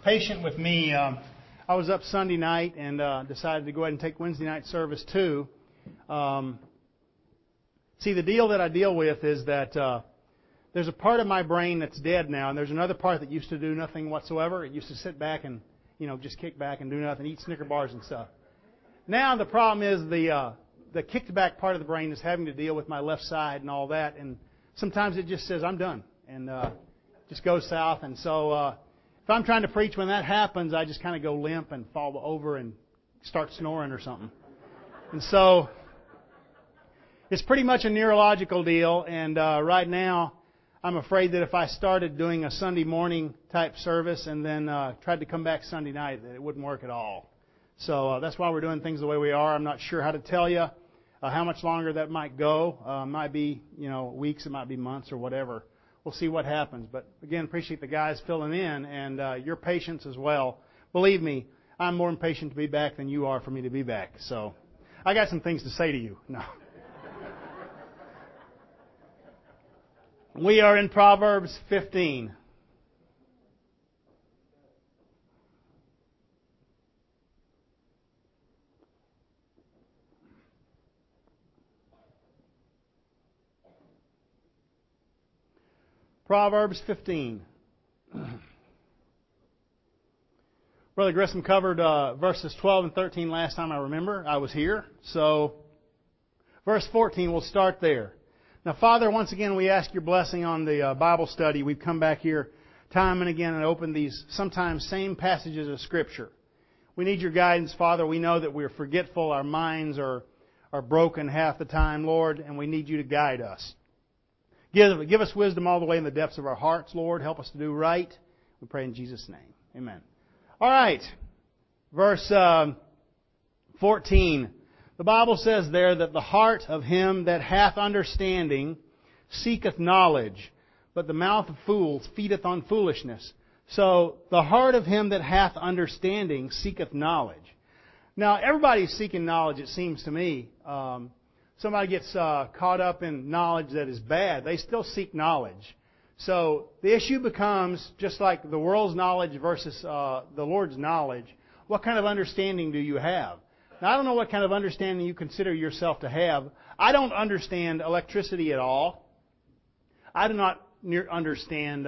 patient with me. I was up Sunday night and decided to go ahead and take Wednesday night service too. See, the deal that I deal with is that there's a part of my brain that's dead now, and there's another part that used to do nothing whatsoever. It used to sit back and, just kick back and do nothing, eat Snicker bars and stuff. Now the problem is the kicked back part of the brain is having to deal with my left side and all that, and sometimes it just says, I'm done, and just goes south. And so if I'm trying to preach when that happens, I just kind of go limp and fall over and start snoring or something. And so it's pretty much a neurological deal, and right now I'm afraid that if I started doing a Sunday morning type service and then tried to come back Sunday night, that it wouldn't work at all. So that's why we're doing things the way we are. I'm not sure how to tell you how much longer that might go. It might be, weeks, it might be months or whatever. We'll see what happens. But again, appreciate the guys filling in and your patience as well. Believe me, I'm more impatient to be back than you are for me to be back. So I got some things to say to you. No. We are in Proverbs 15. Proverbs 15. Brother Grissom covered verses 12 and 13 last time I remember. I was here. So, verse 14, we'll start there. Now, Father, once again, we ask your blessing on the Bible study. We've come back here time and again and opened these sometimes same passages of Scripture. We need your guidance, Father. We know that we're forgetful. Our minds are broken half the time, Lord, and we need you to guide us. Give us wisdom all the way in the depths of our hearts, Lord. Help us to do right. We pray in Jesus' name. Amen. All right. Verse 14. The Bible says there that the heart of him that hath understanding seeketh knowledge, but the mouth of fools feedeth on foolishness. So, the heart of him that hath understanding seeketh knowledge. Now, everybody's seeking knowledge, it seems to me. Somebody gets caught up in knowledge that is bad, they still seek knowledge. So the issue becomes, just like the world's knowledge versus the Lord's knowledge, what kind of understanding do you have? Now, I don't know what kind of understanding you consider yourself to have. I don't understand electricity at all. I do not understand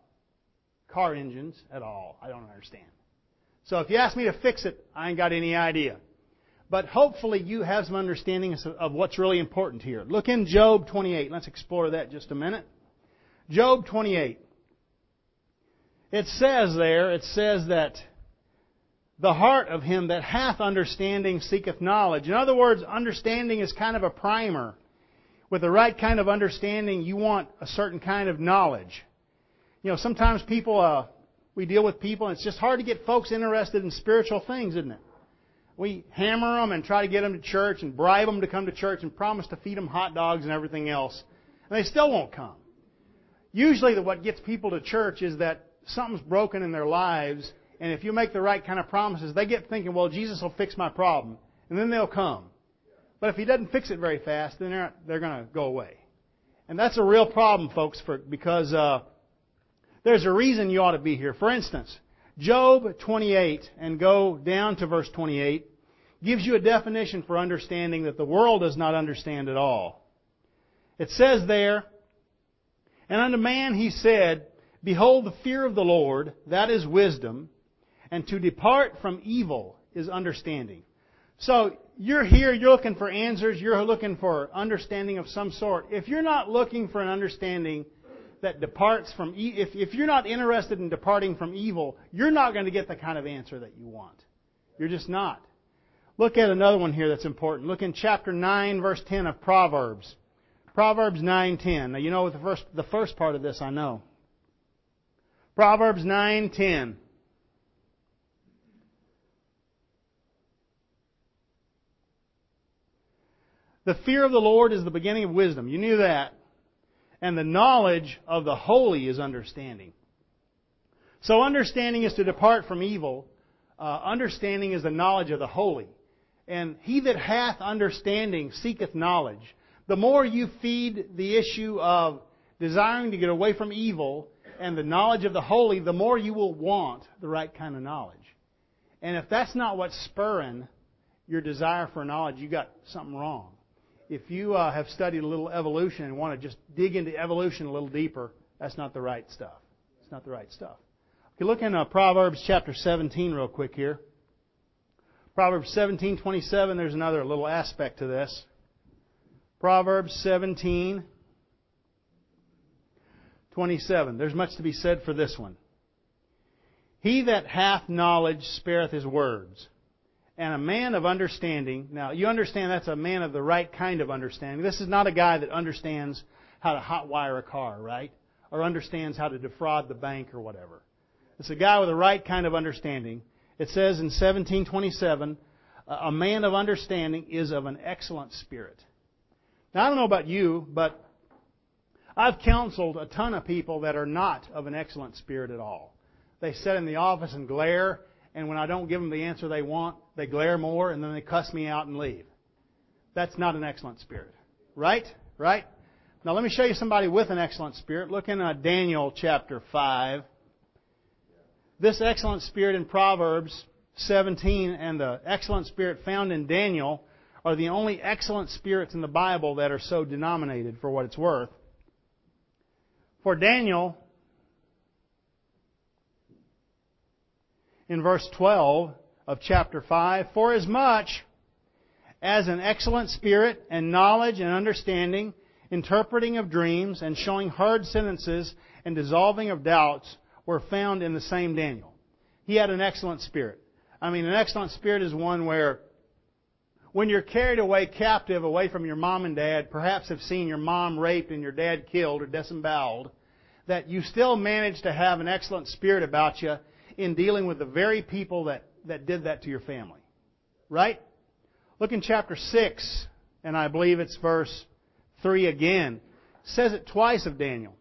car engines at all. I don't understand. So if you ask me to fix it, I ain't got any idea. But hopefully you have some understanding of what's really important here. Look in Job 28. Let's explore that just a minute. Job 28. It says that the heart of him that hath understanding seeketh knowledge. In other words, understanding is kind of a primer. With the right kind of understanding, you want a certain kind of knowledge. Sometimes we deal with people, and it's just hard to get folks interested in spiritual things, isn't it? We hammer them and try to get them to church and bribe them to come to church and promise to feed them hot dogs and everything else. And they still won't come. Usually what gets people to church is that something's broken in their lives, and if you make the right kind of promises, they get thinking, well, Jesus will fix my problem. And then they'll come. But if he doesn't fix it very fast, then they're going to go away. And that's a real problem, folks, because there's a reason you ought to be here. For instance, Job 28, and go down to verse 28, gives you a definition for understanding that the world does not understand at all. It says there, and unto man he said, behold, the fear of the Lord, that is wisdom, and to depart from evil is understanding. So, you're here, you're looking for answers, you're looking for understanding of some sort. If you're not looking for an understanding that departs from if you're not interested in departing from evil, you're not going to get the kind of answer that you want. You're just not. Look at another one here that's important. Look in chapter 9, verse 10 of Proverbs. Proverbs 9:10. Now, you know the first part of this I know. Proverbs 9:10. The fear of the Lord is the beginning of wisdom. You knew that. And the knowledge of the holy is understanding. So understanding is to depart from evil. Understanding is the knowledge of the holy. And he that hath understanding seeketh knowledge. The more you feed the issue of desiring to get away from evil and the knowledge of the holy, the more you will want the right kind of knowledge. And if that's not what's spurring your desire for knowledge, you got something wrong. If you have studied a little evolution and want to just dig into evolution a little deeper, that's not the right stuff. It's not the right stuff. Okay, look in Proverbs chapter 17 real quick here. Proverbs 17:27, there's another little aspect to this. Proverbs 17:27. There's much to be said for this one. He that hath knowledge spareth his words, and a man of understanding. Now, you understand that's a man of the right kind of understanding. This is not a guy that understands how to hotwire a car, right? Or understands how to defraud the bank or whatever. It's a guy with the right kind of understanding. It says in 17:27, a man of understanding is of an excellent spirit. Now, I don't know about you, but I've counseled a ton of people that are not of an excellent spirit at all. They sit in the office and glare, and when I don't give them the answer they want, they glare more, and then they cuss me out and leave. That's not an excellent spirit. Right? Right? Now, let me show you somebody with an excellent spirit. Look in Daniel chapter 5. This excellent spirit in Proverbs 17 and the excellent spirit found in Daniel are the only excellent spirits in the Bible that are so denominated for what it's worth. For Daniel, in verse 12 of chapter 5, forasmuch as an excellent spirit and knowledge and understanding, interpreting of dreams and showing hard sentences and dissolving of doubts were found in the same Daniel. He had an excellent spirit. I mean, an excellent spirit is one where when you're carried away captive away from your mom and dad, perhaps have seen your mom raped and your dad killed or disemboweled, that you still manage to have an excellent spirit about you in dealing with the very people that did that to your family. Right? Look in chapter 6, and I believe it's verse 3 again. It says it twice of Daniel.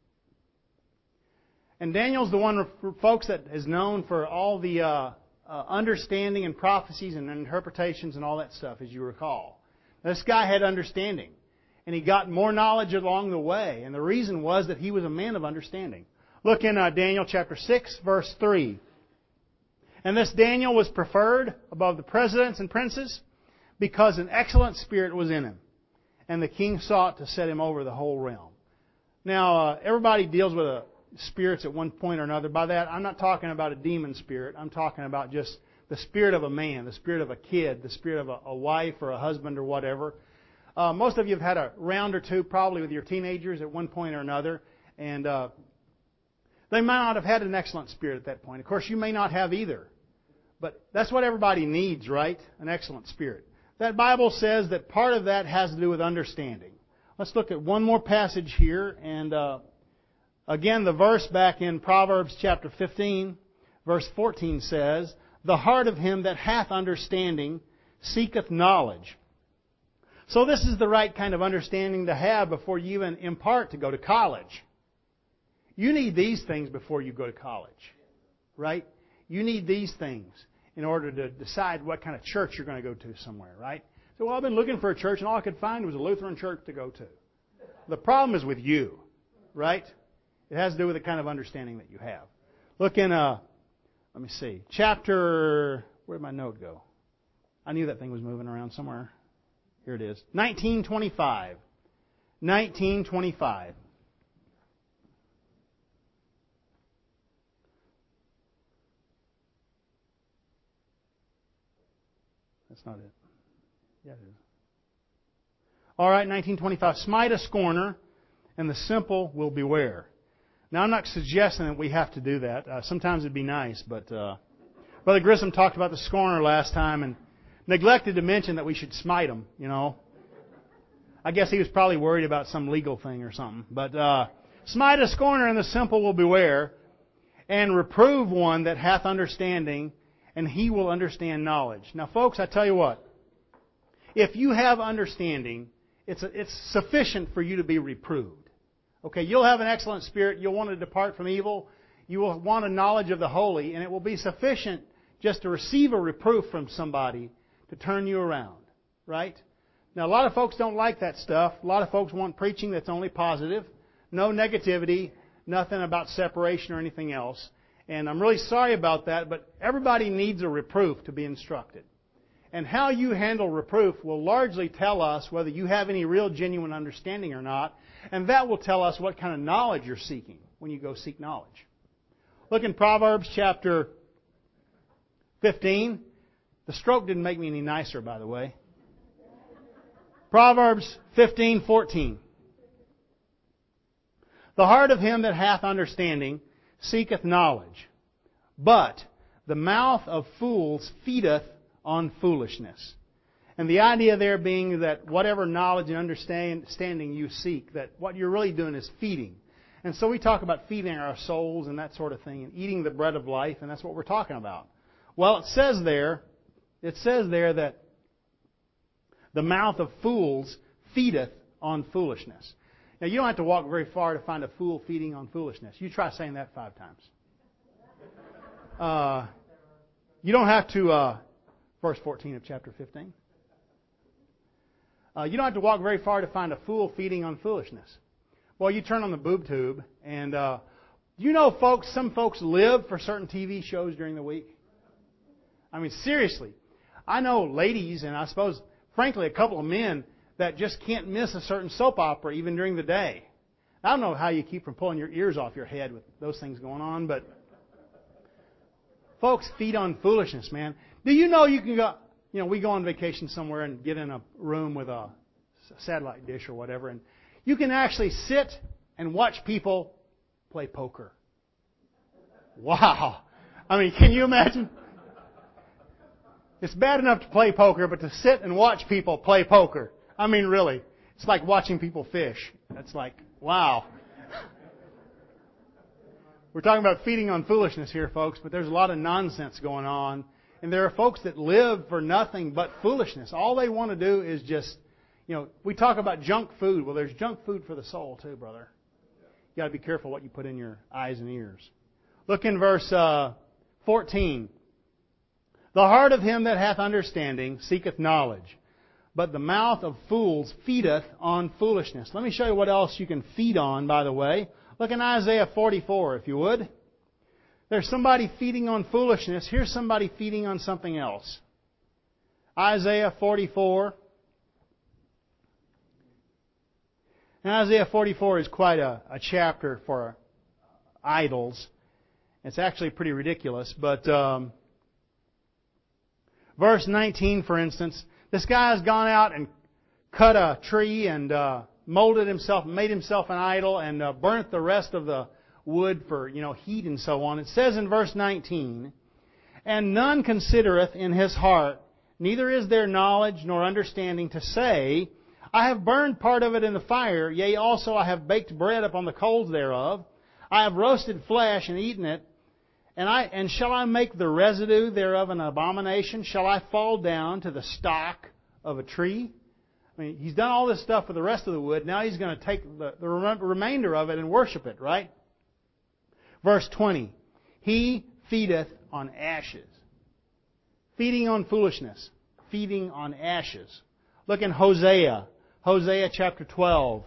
And Daniel's the one, folks, that is known for all the understanding and prophecies and interpretations and all that stuff, as you recall. This guy had understanding. And he got more knowledge along the way. And the reason was that he was a man of understanding. Look in Daniel chapter 6, verse 3. And this Daniel was preferred above the presidents and princes because an excellent spirit was in him. And the king sought to set him over the whole realm. Now, everybody deals with spirits at one point or another. By that, I'm not talking about a demon spirit. I'm talking about just the spirit of a man, the spirit of a kid, the spirit of a wife or a husband or whatever. Most of you have had a round or two probably with your teenagers at one point or another. And they might not have had an excellent spirit at that point. Of course, you may not have either. But that's what everybody needs, right? An excellent spirit. That Bible says that part of that has to do with understanding. Let's look at one more passage here. And again, the verse back in Proverbs chapter 15, verse 14 says, the heart of him that hath understanding seeketh knowledge. So this is the right kind of understanding to have before you even impart to go to college. You need these things before you go to college. Right? You need these things in order to decide what kind of church you're going to go to somewhere, right? So, well, I've been looking for a church and all I could find was a Lutheran church to go to. The problem is with you, right? It has to do with the kind of understanding that you have. Look in, let me see, chapter, where'd my note go? I knew that thing was moving around somewhere. Here it is. 1925. 1925. That's not it. Yeah, it is. All right, 1925. Smite a scorner, and the simple will beware. Now, I'm not suggesting that we have to do that. Sometimes it'd be nice, but Brother Grissom talked about the scorner last time and neglected to mention that we should smite him, you know. I guess he was probably worried about some legal thing or something. But smite a scorner, and the simple will beware, and reprove one that hath understanding, and he will understand knowledge. Now, folks, I tell you what. If you have understanding, it's sufficient for you to be reproved. Okay, you'll have an excellent spirit. You'll want to depart from evil. You will want a knowledge of the holy, and it will be sufficient just to receive a reproof from somebody to turn you around. Right? Now, a lot of folks don't like that stuff. A lot of folks want preaching that's only positive. No negativity. nothing about separation or anything else. And I'm really sorry about that, but everybody needs a reproof to be instructed. And how you handle reproof will largely tell us whether you have any real genuine understanding or not, and that will tell us what kind of knowledge you're seeking when you go seek knowledge. Look in Proverbs chapter 15. The stroke didn't make me any nicer, by the way. Proverbs 15:14. The heart of him that hath understanding seeketh knowledge, but the mouth of fools feedeth on foolishness. And the idea there being that whatever knowledge and understanding you seek, that what you're really doing is feeding. And so we talk about feeding our souls and that sort of thing, and eating the bread of life, and that's what we're talking about. Well, it says there that the mouth of fools feedeth on foolishness. Now, you don't have to walk very far to find a fool feeding on foolishness. You try saying that 5 times. You don't have to, verse 14 of chapter 15. You don't have to walk very far to find a fool feeding on foolishness. Well, you turn on the boob tube, and you know, folks, some folks live for certain TV shows during the week. I mean, seriously. I know ladies, and I suppose, frankly, a couple of men that just can't miss a certain soap opera even during the day. I don't know how you keep from pulling your ears off your head with those things going on, but folks feed on foolishness, man. Do you know you can go, we go on vacation somewhere and get in a room with a satellite dish or whatever, and you can actually sit and watch people play poker. Wow. I mean, can you imagine? It's bad enough to play poker, but to sit and watch people play poker. I mean, really. It's like watching people fish. That's like, wow. We're talking about feeding on foolishness here, folks, but there's a lot of nonsense going on. And there are folks that live for nothing but foolishness. All they want to do is just, we talk about junk food. Well, there's junk food for the soul too, brother. You got to be careful what you put in your eyes and ears. Look in verse 14. The heart of him that hath understanding seeketh knowledge, but the mouth of fools feedeth on foolishness. Let me show you what else you can feed on, by the way. Look in Isaiah 44, if you would. There's somebody feeding on foolishness. Here's somebody feeding on something else. Isaiah 44. Now, Isaiah 44 is quite a chapter for idols. It's actually pretty ridiculous, but verse 19, for instance, this guy has gone out and cut a tree and molded himself, made himself an idol, and burnt the rest of the wood for, heat and so on. It says in verse 19, and none considereth in his heart, neither is there knowledge nor understanding to say, I have burned part of it in the fire, yea, also I have baked bread upon the coals thereof. I have roasted flesh and eaten it. And shall I make the residue thereof an abomination? Shall I fall down to the stock of a tree? I mean, he's done all this stuff for the rest of the wood. Now he's going to take the remainder of it and worship it, right? Verse 20. He feedeth on ashes. Feeding on foolishness. Feeding on ashes. Look in Hosea. Hosea chapter 12.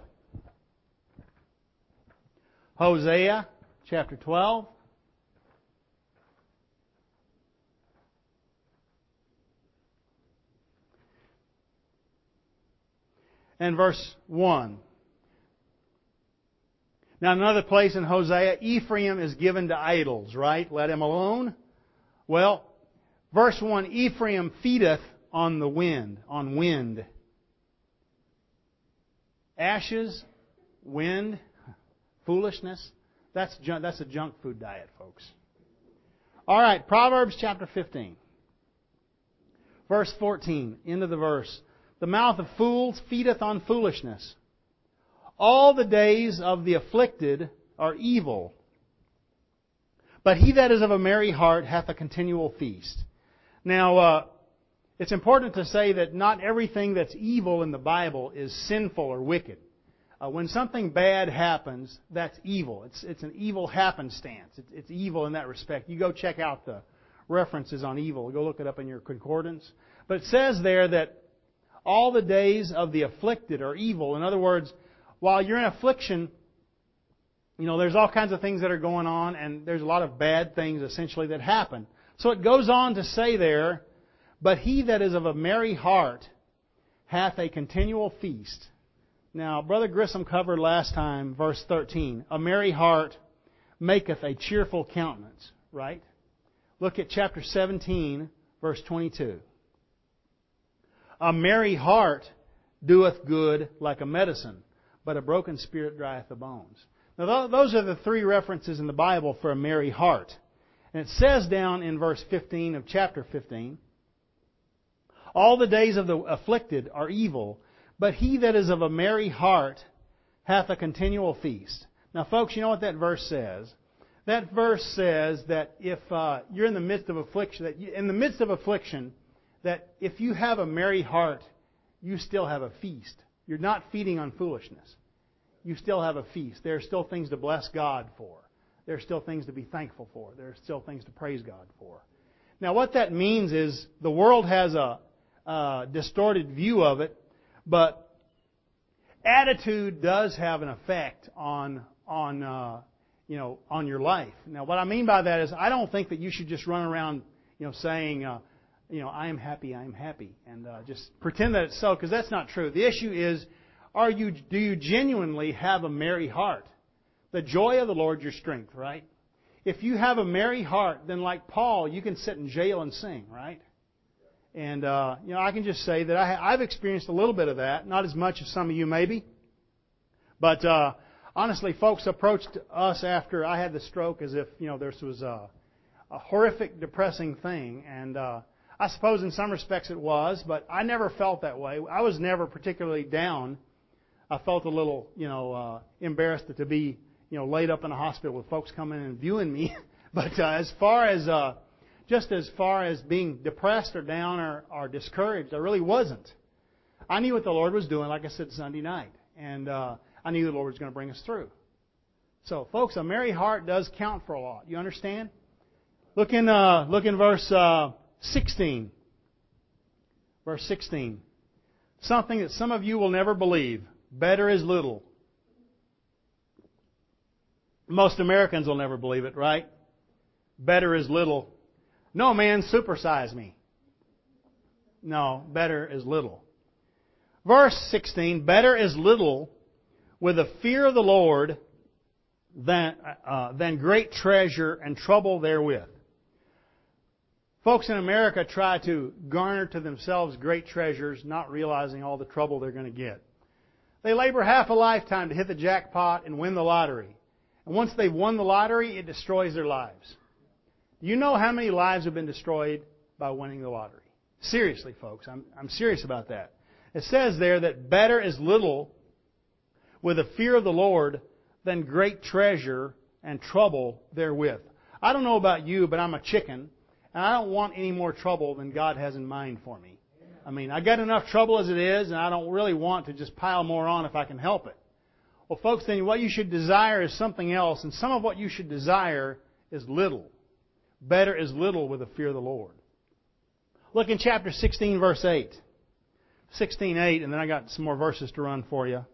Hosea chapter 12. And verse 1. Now another place in Hosea, Ephraim is given to idols, right? Let him alone. Well, verse 1, Ephraim feedeth on the wind, on wind. Ashes, wind, foolishness, that's a junk food diet, folks. All right, Proverbs chapter 15. Verse 14, end of the verse. The mouth of fools feedeth on foolishness. All the days of the afflicted are evil. But he that is of a merry heart hath a continual feast. Now, it's important to say that not everything that's evil in the Bible is sinful or wicked. When something bad happens, that's evil. It's an evil happenstance. It's evil in that respect. You go check out the references on evil. Go look it up in your concordance. But it says there that all the days of the afflicted are evil. In other words, while you're in affliction, there's all kinds of things that are going on, and there's a lot of bad things essentially that happen. So it goes on to say there, but he that is of a merry heart hath a continual feast. Now, Brother Grissom covered last time, verse 13. A merry heart maketh a cheerful countenance, right? Look at chapter 17, verse 22. A merry heart doeth good like a medicine, but a broken spirit drieth the bones. Now, those are the three references in the Bible for a merry heart. And it says down in verse 15 of chapter 15, all the days of the afflicted are evil, but he that is of a merry heart hath a continual feast. Now, folks, you know what that verse says? That verse says that if you're in the midst of affliction, that if you have a merry heart, you still have a feast. You're not feeding on foolishness. You still have a feast. There are still things to bless God for. There are still things to be thankful for. There are still things to praise God for. Now, what that means is the world has a distorted view of it, but attitude does have an effect on your life. Now, what I mean by that is I don't think that you should just run around, saying, I am happy, and just pretend that it's so, because that's not true. The issue is, do you genuinely have a merry heart? The joy of the Lord your strength, right? If you have a merry heart, then like Paul, you can sit in jail and sing, right? And I can just say that I've experienced a little bit of that, not as much as some of you maybe, but honestly, folks approached us after I had the stroke as if this was a horrific, depressing thing, and I suppose in some respects it was, but I never felt that way. I was never particularly down. I felt a little, embarrassed to be, laid up in a hospital with folks coming in and viewing me. But as far as being depressed or down or discouraged, I really wasn't. I knew what the Lord was doing, like I said Sunday night, and I knew the Lord was going to bring us through. So, folks, a merry heart does count for a lot. You understand? Look in verse 16. Verse 16. Something that some of you will never believe. Better is little. Most Americans will never believe it, right? Better is little. No, man, supersize me. No, better is little. Verse 16. Better is little with the fear of the Lord than great treasure and trouble therewith. Folks in America try to garner to themselves great treasures, not realizing all the trouble they're going to get. They labor half a lifetime to hit the jackpot and win the lottery. And once they've won the lottery, it destroys their lives. You know how many lives have been destroyed by winning the lottery? Seriously, folks, I'm serious about that. It says there that better is little with the fear of the Lord than great treasure and trouble therewith. I don't know about you, but I'm a chicken, and I don't want any more trouble than God has in mind for me. I mean, I got enough trouble as it is, and I don't really want to just pile more on if I can help it. Well, folks, then what you should desire is something else, and some of what you should desire is little. Better is little with the fear of the Lord. Look in chapter 16, verse 8. 16:8, and then I got some more verses to run for you.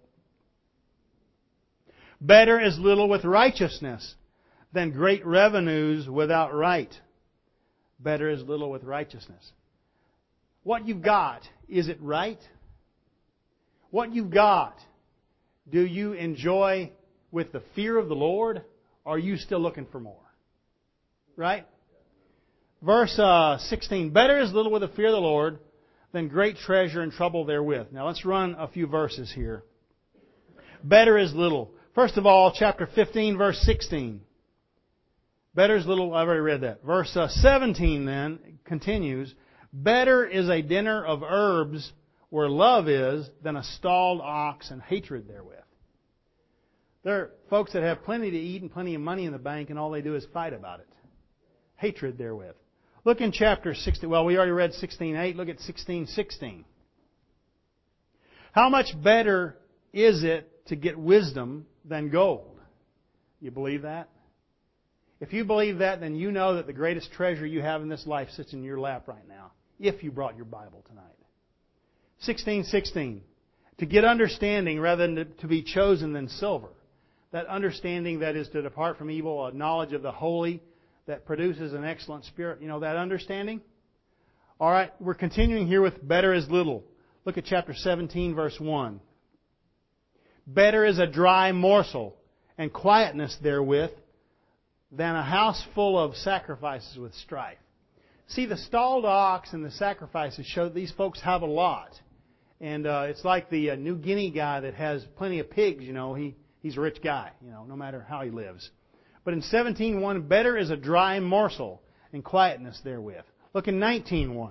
Better is little with righteousness than great revenues without right. Better is little with righteousness. What you've got, is it right? What you've got, do you enjoy with the fear of the Lord, or are you still looking for more? Right? Verse 16, better is little with the fear of the Lord than great treasure and trouble therewith. Now let's run a few verses here. Better is little. First of all, chapter 15, verse 16. Better is little, I've already read that. Verse 17 then continues, better is a dinner of herbs where love is than a stalled ox and hatred therewith. There are folks that have plenty to eat and plenty of money in the bank, and all they do is fight about it. Hatred therewith. Look in chapter 16. Well, we already read 16:8. Look at 16:16. How much better is it to get wisdom than gold? You believe that? If you believe that, then you know that the greatest treasure you have in this life sits in your lap right now, if you brought your Bible tonight. 16:16. To get understanding rather than to be chosen than silver. that understanding that is to depart from evil, a knowledge of the holy that produces an excellent spirit. You know that understanding? All right, we're continuing here with better is little. Look at chapter 17, verse 1. Better is a dry morsel and quietness therewith than a house full of sacrifices with strife. See, the stalled ox and the sacrifices show that these folks have a lot. And it's like the New Guinea guy that has plenty of pigs, you know. He's a rich guy, you know, no matter how he lives. But in 17:1, better is a dry morsel and quietness therewith. Look in 19:1.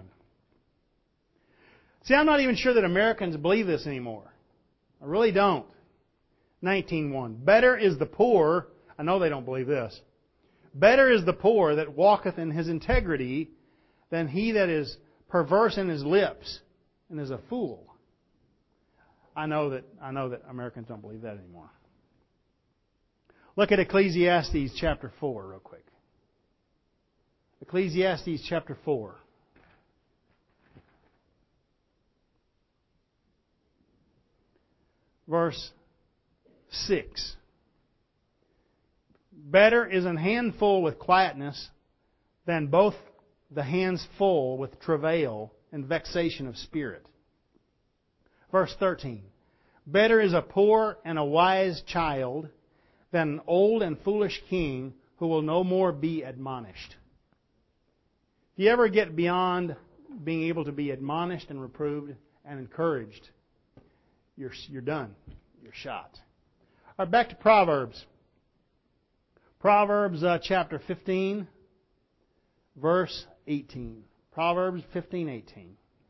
See, I'm not even sure that Americans believe this anymore. I really don't. 19:1. Better is the poor. I know they don't believe this. Better is the poor that walketh in his integrity than he that is perverse in his lips and is a fool. I know that Americans don't believe that anymore. Look at Ecclesiastes chapter 4 real quick. Ecclesiastes chapter 4. Verse 6. Better is an handful with quietness than both the hands full with travail and vexation of spirit. Verse 13. Better is a poor and a wise child than an old and foolish king who will no more be admonished. If you ever get beyond being able to be admonished and reproved and encouraged, you're done. You're shot. All right, back to Proverbs. Proverbs chapter 15, verse 18. Proverbs 15:18.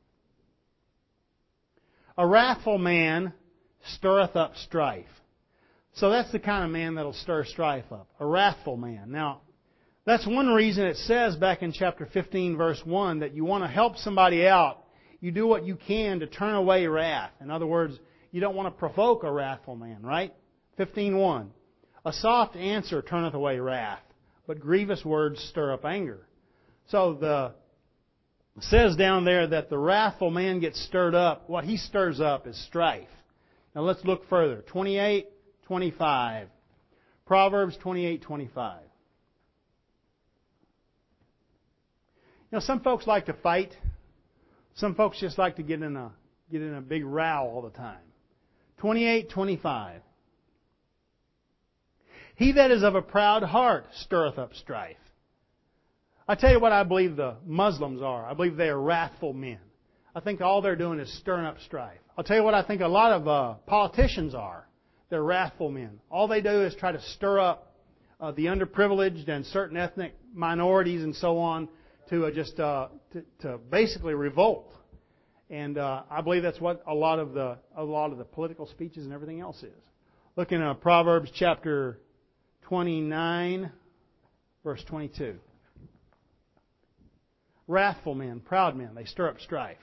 A wrathful man stirreth up strife. So that's the kind of man that'll stir strife up. A wrathful man. Now, that's one reason it says back in chapter 15, verse 1, that you want to help somebody out. You do what you can to turn away wrath. In other words, you don't want to provoke a wrathful man, right? 15:1. A soft answer turneth away wrath, but grievous words stir up anger. So it says down there that the wrathful man gets stirred up. What he stirs up is strife. Now let's look further. 28:25. Proverbs 28:25. You know, some folks like to fight. Some folks just like to get in a big row all the time. 28:25. He that is of a proud heart stirreth up strife. I tell you what I believe the Muslims are. I believe they are wrathful men. I think all they're doing is stirring up strife. I'll tell you what I think a lot of politicians are. They're wrathful men. All they do is try to stir up the underprivileged and certain ethnic minorities and so on to to basically revolt. And I believe that's what a lot of the political speeches and everything else is. Look in Proverbs chapter 29, verse 22. Wrathful men, proud men, they stir up strife.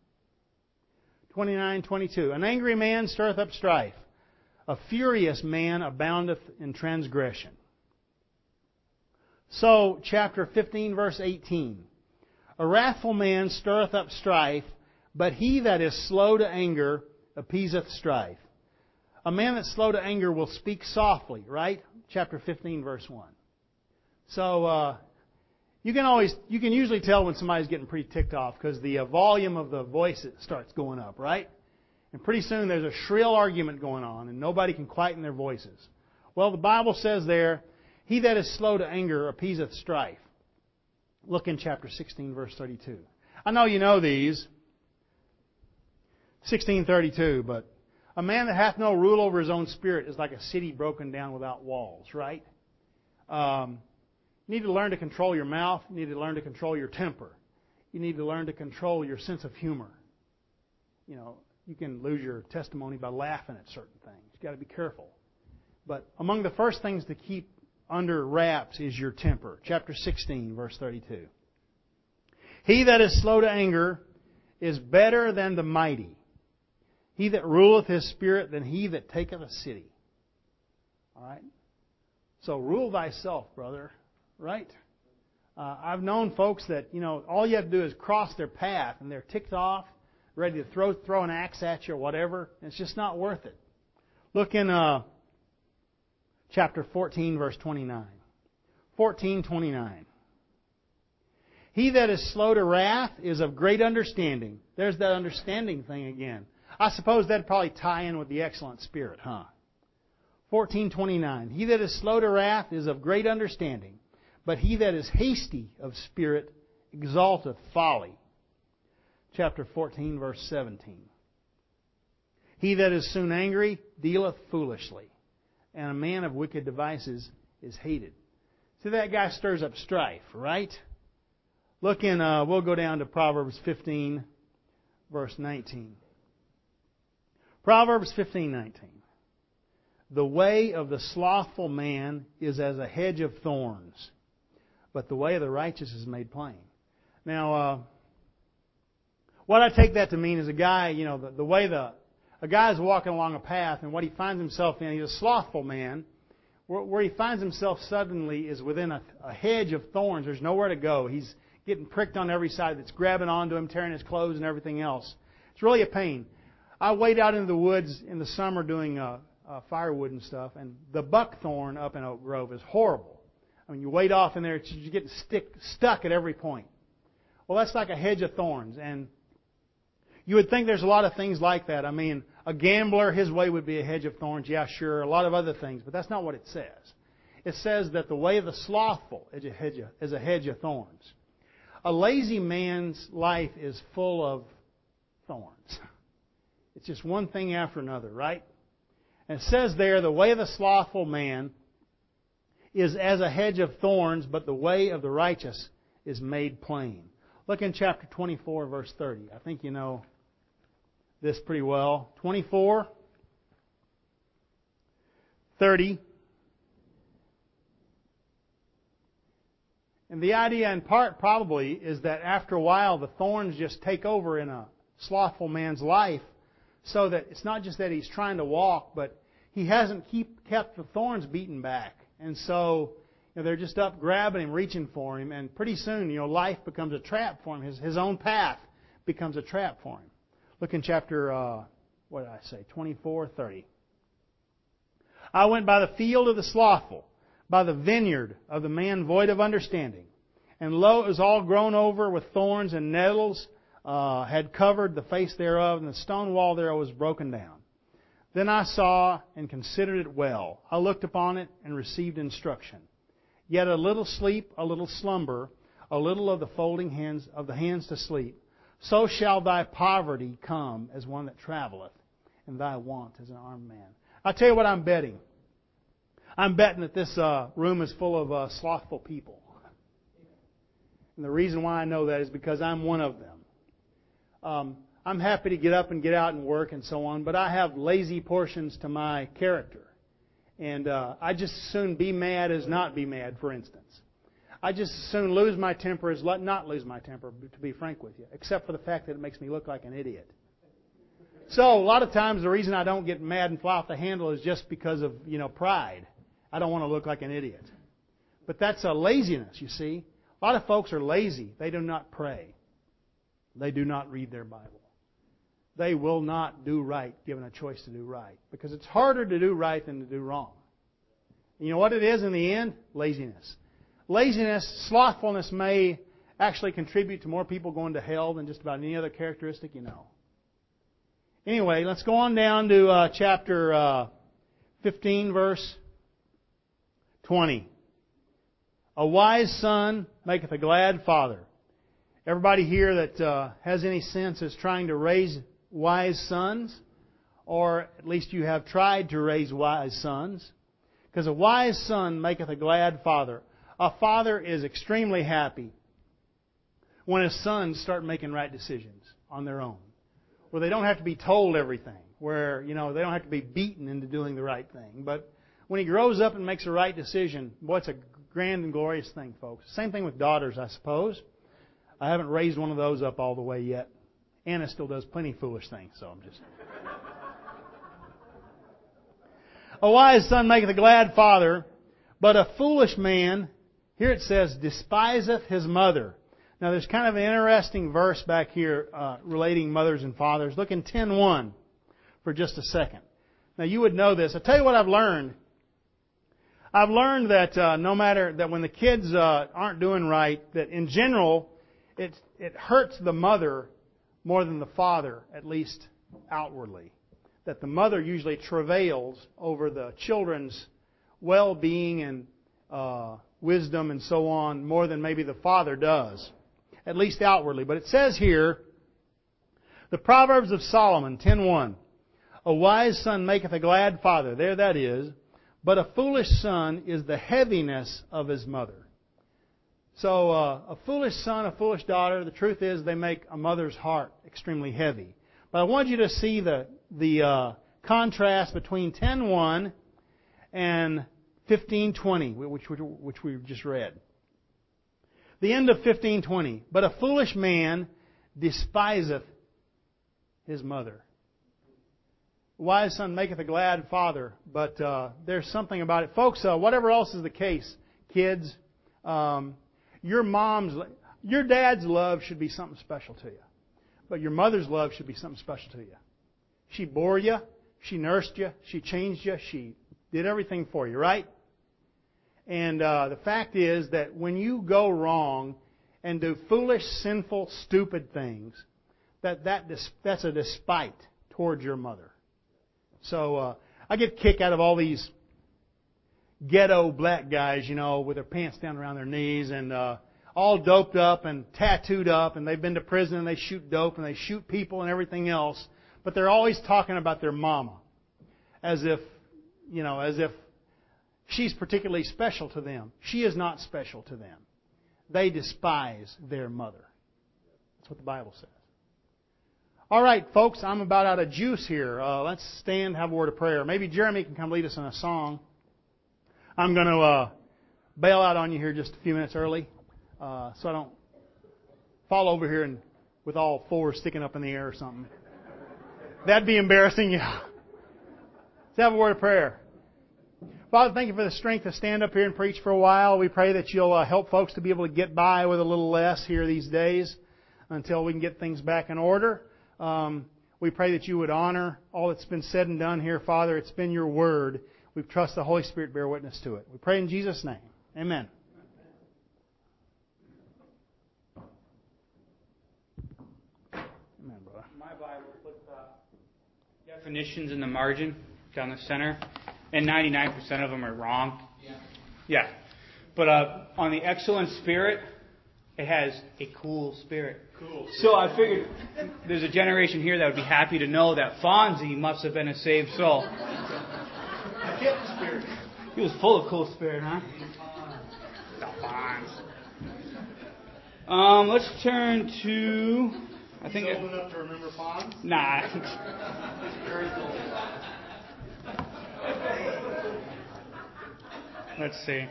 29:22. An angry man stirreth up strife. A furious man aboundeth in transgression. So, chapter 15, verse 18. A wrathful man stirreth up strife, but he that is slow to anger appeaseth strife. A man that's slow to anger will speak softly, right? Chapter 15, verse 1. So, you can usually tell when somebody's getting pretty ticked off because the volume of the voice starts going up, right? And pretty soon there's a shrill argument going on and nobody can quieten their voices. Well, the Bible says there, he that is slow to anger appeaseth strife. Look in chapter 16, verse 32. I know you know these. 16:32, but a man that hath no rule over his own spirit is like a city broken down without walls, right? You need to learn to control your mouth. You need to learn to control your temper. You need to learn to control your sense of humor. You know, you can lose your testimony by laughing at certain things. You've got to be careful. But among the first things to keep under wraps is your temper. Chapter 16, verse 32. He that is slow to anger is better than the mighty. He that ruleth his spirit than he that taketh a city. All right? So rule thyself, brother. Right? I've known folks that, you know, all you have to do is cross their path and they're ticked off, ready to throw an axe at you or whatever. And it's just not worth it. Look in chapter 14, verse 29. 14:29. He that is slow to wrath is of great understanding. There's that understanding thing again. I suppose that'd probably tie in with the excellent spirit, huh? 14:29. He that is slow to wrath is of great understanding, but he that is hasty of spirit exalteth folly. Chapter 14, verse 17. He that is soon angry dealeth foolishly, and a man of wicked devices is hated. See, that guy stirs up strife, right? Look in, we'll go down to Proverbs 15, verse 19. Proverbs 15:19. The way of the slothful man is as a hedge of thorns, but the way of the righteous is made plain. Now, what I take that to mean is a guy, a guy is walking along a path, and what he finds himself in, he's a slothful man. Where he finds himself suddenly is within a hedge of thorns. There's nowhere to go. He's getting pricked on every side. That's grabbing onto him, tearing his clothes and everything else. It's really a pain. I wade out into the woods in the summer doing firewood and stuff, and the buckthorn up in Oak Grove is horrible. I mean, you wade off in there, you're getting stuck at every point. Well, that's like a hedge of thorns, and you would think there's a lot of things like that. I mean, a gambler, his way would be a hedge of thorns. Yeah, sure. A lot of other things, but that's not what it says. It says that the way of the slothful is a hedge of thorns. A lazy man's life is full of thorns. It's just one thing after another, right? And it says there, the way of the slothful man is as a hedge of thorns, but the way of the righteous is made plain. Look in chapter 24, verse 30. I think you know this pretty well. 24, 30. And the idea in part probably is that after a while the thorns just take over in a slothful man's life, so that it's not just that he's trying to walk, but he hasn't kept the thorns beaten back. And so they're just up grabbing him, reaching for him, and pretty soon life becomes a trap for him. His own path becomes a trap for him. Look in chapter, 24:30. I went by the field of the slothful, by the vineyard of the man void of understanding. And lo, it was all grown over with thorns, and nettles had covered the face thereof, and the stone wall thereof was broken down. Then I saw and considered it well. I looked upon it and received instruction. Yet a little sleep, a little slumber, a little of the folding hands of the hands to sleep. So shall thy poverty come as one that traveleth, and thy want as an armed man. I'll tell you what I'm betting. I'm betting that this room is full of slothful people. And the reason why I know that is because I'm one of them. I'm happy to get up and get out and work and so on, but I have lazy portions to my character. And I just as soon be mad as not be mad, for instance. I just as soon lose my temper as not lose my temper, to be frank with you, except for the fact that it makes me look like an idiot. So a lot of times the reason I don't get mad and fly off the handle is just because of, pride. I don't want to look like an idiot. But that's a laziness, you see. A lot of folks are lazy. They do not pray. They do not read their Bible. They will not do right given a choice to do right. Because it's harder to do right than to do wrong. You know what it is in the end? Laziness. Laziness, slothfulness may actually contribute to more people going to hell than just about any other characteristic you know. Anyway, let's go on down to chapter 15, verse 20. A wise son maketh a glad father. Everybody here that has any sense is trying to raise wise sons, or at least you have tried to raise wise sons. Because a wise son maketh a glad father. A father is extremely happy when his sons start making right decisions on their own, where they don't have to be told everything, where they don't have to be beaten into doing the right thing. But when he grows up and makes a right decision, boy, it's a grand and glorious thing, folks. Same thing with daughters, I suppose. I haven't raised one of those up all the way yet. Anna still does plenty of foolish things, so I'm just... A wise son maketh a glad father, but a foolish man, here it says, despiseth his mother. Now there's kind of an interesting verse back here relating mothers and fathers. Look in 10:1 for just a second. Now you would know this. I'll tell you what I've learned. I've learned that no matter that when the kids aren't doing right, that in general it hurts the mother more than the father, at least outwardly. That the mother usually travails over the children's well-being and wisdom and so on more than maybe the father does, at least outwardly. But it says here, the Proverbs of Solomon 10:1, a wise son maketh a glad father. There that is. But a foolish son is the heaviness of his mother. So a foolish son, a foolish daughter, the truth is they make a mother's heart extremely heavy. But I want you to see the contrast between 10:1 and 15:20, which we've just read. The end of 15:20. But a foolish man despiseth his mother. A wise son maketh a glad father, but there's something about it. Folks, whatever else is the case, kids, your dad's love should be something special to you. But your mother's love should be something special to you. She bore you, she nursed you, she changed you, she did everything for you, right? And the fact is that when you go wrong and do foolish, sinful, stupid things, that's a despite towards your mother. So I get a kick out of all these ghetto black guys, with their pants down around their knees and all doped up and tattooed up, and they've been to prison and they shoot dope and they shoot people and everything else, but they're always talking about their mama as if she's particularly special to them. She is not special to them. They despise their mother. That's what the Bible says. All right, folks, I'm about out of juice here. Let's stand, have a word of prayer. Maybe Jeremy can come lead us in a song. I'm going to bail out on you here just a few minutes early, so I don't fall over here and with all fours sticking up in the air or something. That'd be embarrassing. Yeah. Let's have a word of prayer. Father, thank you for the strength to stand up here and preach for a while. We pray that you'll help folks to be able to get by with a little less here these days until we can get things back in order. We pray that you would honor all that's been said and done here, Father. It's been your word. We trust the Holy Spirit bear witness to it. We pray in Jesus' name. Amen. Amen, brother. My Bible puts definitions in the margin down the center, and 99% of them are wrong. Yeah. But on the excellent spirit, it has a cool spirit. Cool. So I figured there's a generation here that would be happy to know that Fonzie must have been a saved soul. I get the spirit. He was full of cool spirit, huh? The Fonz. Let's turn to... I think old enough to remember Fonz? Nah. Very cool. Let's see.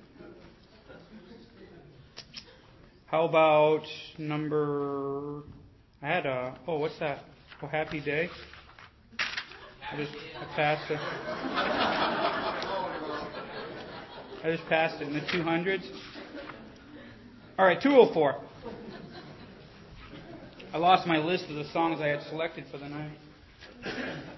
How about number... what's that? Oh, Happy Day. I passed it. I just passed it in the 200s. All right, 204. I lost my list of the songs I had selected for the night.